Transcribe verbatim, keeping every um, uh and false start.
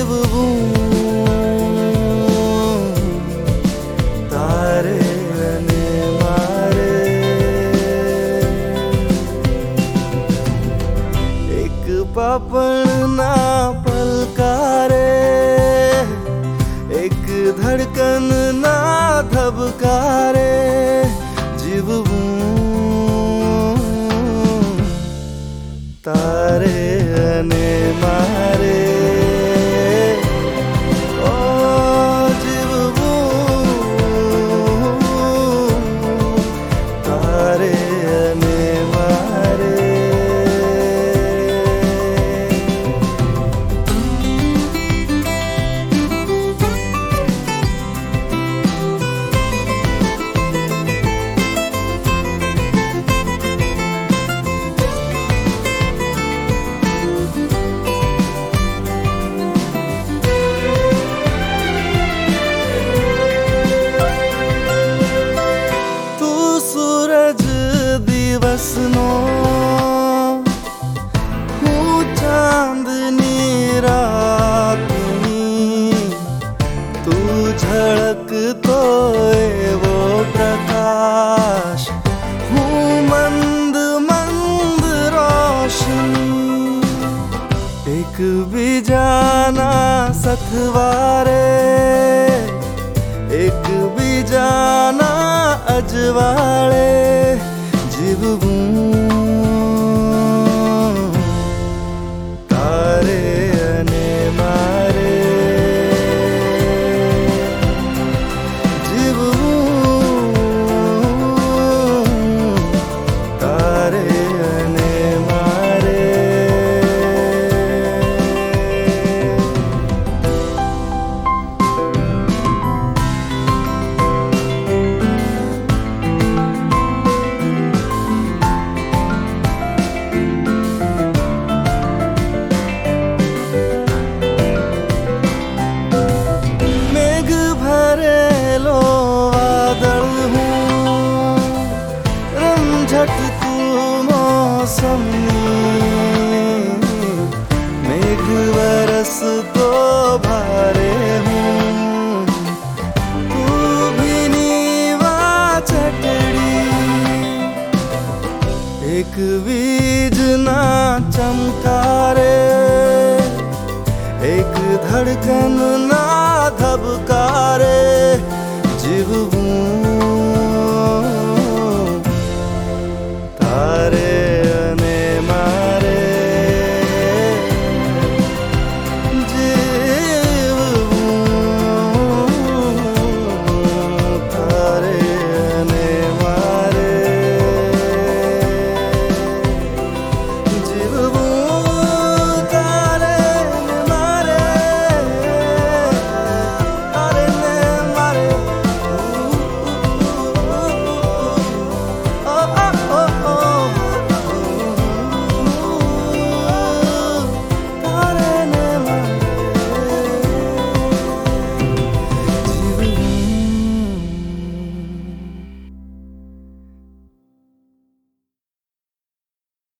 जीव तारे ने मारे। एक पापण ना पलकारे, एक धड़कन ना धबकारे, जीव तारे ने मारे। ओ जीव तारे ने मारे। दिवसनो हूँ चांदनी रातनी, तू झड़क तो वो प्रकाश, हूँ मंद मंद रोशनी। एक भी जाना सथवारे, एक भी जाना अजवाड़े, जीव तारे ने मारे। जीव तारे ने मारे। झटकू मौसमी, मेघ बरस तो भारे हूँ, तू भी नीवा चटड़ी। एक बीज ना चमकारे, एक धड़कन ना